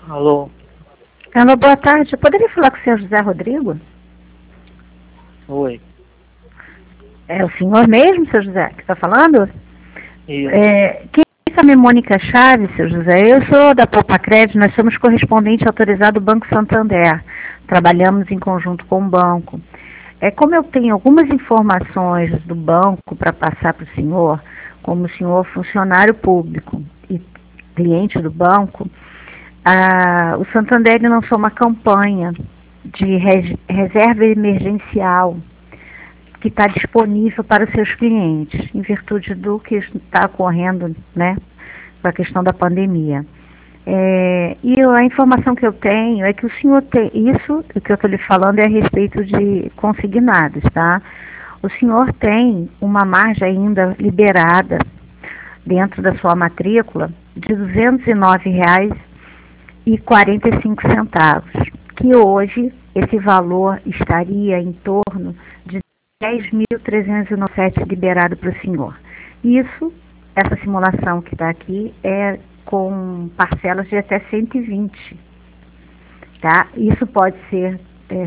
Alô? Alô, boa tarde. Eu poderia falar com o senhor José Rodrigo? Oi. É o senhor mesmo, senhor José, que está falando? Isso. Quem é Mônica Chaves, senhor José? Eu sou da Poupa Crédito, nós somos correspondente autorizado do Banco Santander. Trabalhamos em conjunto com o banco. Como eu tenho algumas informações do banco para passar para o senhor, como o senhor funcionário público e cliente do banco, o Santander lançou uma campanha de reserva emergencial que está disponível para os seus clientes, em virtude do que está ocorrendo, né, com a questão da pandemia. E a informação que eu tenho é que o senhor tem, isso o que eu estou lhe falando é a respeito de consignados, tá? O senhor tem uma margem ainda liberada dentro da sua matrícula de R$ 209,45, que hoje esse valor estaria em torno de 10.397 liberado para o senhor. Essa simulação que está aqui é com parcelas de até 120, tá? Isso pode ser,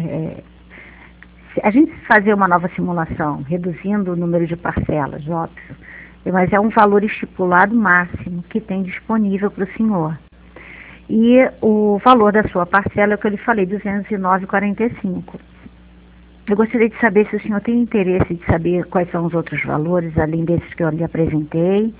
a gente fazer uma nova simulação, reduzindo o número de parcelas, óbvio, mas é um valor estipulado máximo que tem disponível para o senhor. E o valor da sua parcela é o que eu lhe falei, R$ 209,45. Eu gostaria de saber se o senhor tem interesse de saber quais são os outros valores, além desses que eu lhe apresentei.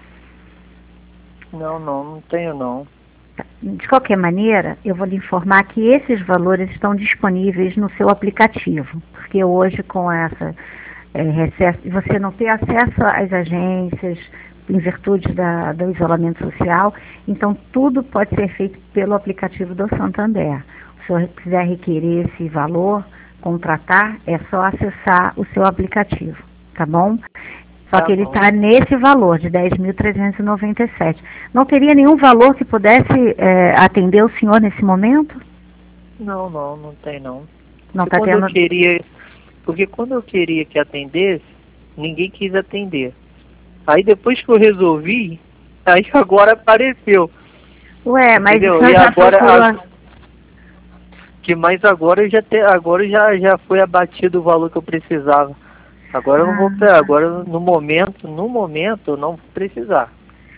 Não tenho não. De qualquer maneira, eu vou lhe informar que esses valores estão disponíveis no seu aplicativo, porque hoje com essa recesso, você não tem acesso às agências em virtude do isolamento social, então tudo pode ser feito pelo aplicativo do Santander. Se o senhor quiser requerer esse valor, contratar, é só acessar o seu aplicativo, tá bom? Só que ele está nesse valor de 10.397. Não teria nenhum valor que pudesse atender o senhor nesse momento? Não tem não. Não está tendo... Porque quando eu queria que atendesse, ninguém quis atender. Aí depois que eu resolvi, aí agora apareceu. Ué, mas entendeu? o senhor já procurou... Mas agora já foi abatido o valor que eu precisava. Agora eu não vou, agora no momento eu não vou precisar.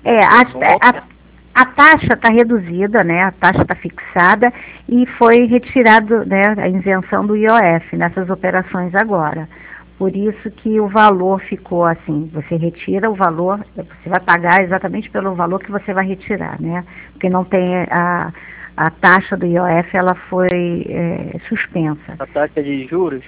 A taxa está reduzida, né? A taxa está fixada e foi retirado, né, a isenção do IOF nessas operações agora. Por isso que o valor ficou assim, você retira o valor, você vai pagar exatamente pelo valor que você vai retirar, né? Porque não tem a taxa do IOF, ela foi suspensa. A taxa de juros?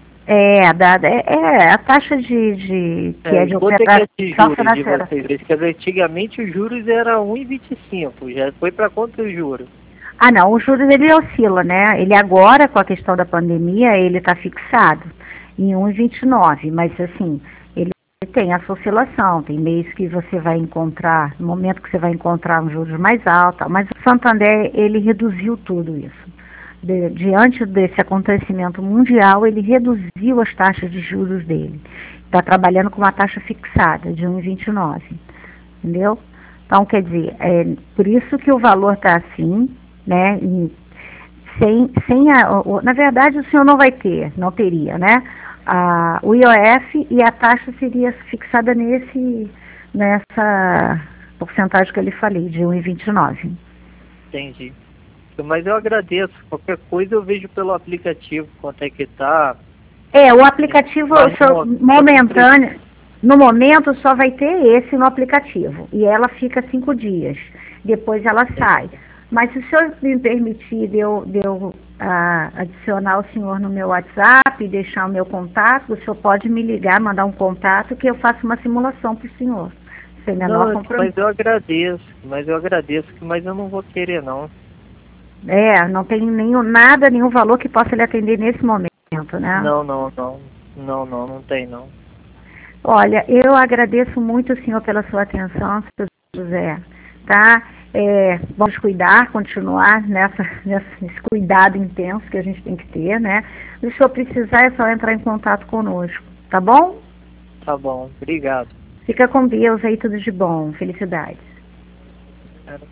A taxa que é de operação financeira. Porque antigamente os juros era 1,25, já foi para quantos juros? Não, o juros ele oscila, né? Ele agora, com a questão da pandemia, ele está fixado em 1,29, mas assim, ele tem essa oscilação, tem mês que você vai encontrar, no momento que você vai encontrar um juros mais alto, mas o Santander, ele reduziu tudo isso. Diante desse acontecimento mundial, ele reduziu as taxas de juros dele. Está trabalhando com uma taxa fixada de 1,29, entendeu? Então, quer dizer, por isso que o valor está assim, né? Na verdade, o senhor não teria, né? O IOF e a taxa seria fixada nessa porcentagem que eu lhe falei, de 1,29. Entendi. Mas eu agradeço. Qualquer coisa eu vejo pelo aplicativo quanto é que tá. O aplicativo momentâneo, no momento só vai ter esse no aplicativo. E ela fica 5 dias. Depois ela sai. Mas se o senhor me permitir de eu adicionar o senhor no meu WhatsApp e deixar o meu contato, o senhor pode me ligar, mandar um contato que eu faço uma simulação para o senhor. Sem menor compromisso. Mas eu agradeço, mas eu não vou querer não. Não tem nenhum valor que possa lhe atender nesse momento, né? Não tem não. Olha, eu agradeço muito o senhor pela sua atenção, senhor José, tá? Vamos continuar nesse cuidado intenso que a gente tem que ter, né? Se o senhor precisar, é só entrar em contato conosco, tá bom? Tá bom, obrigado. Fica com Deus aí, tudo de bom, felicidades.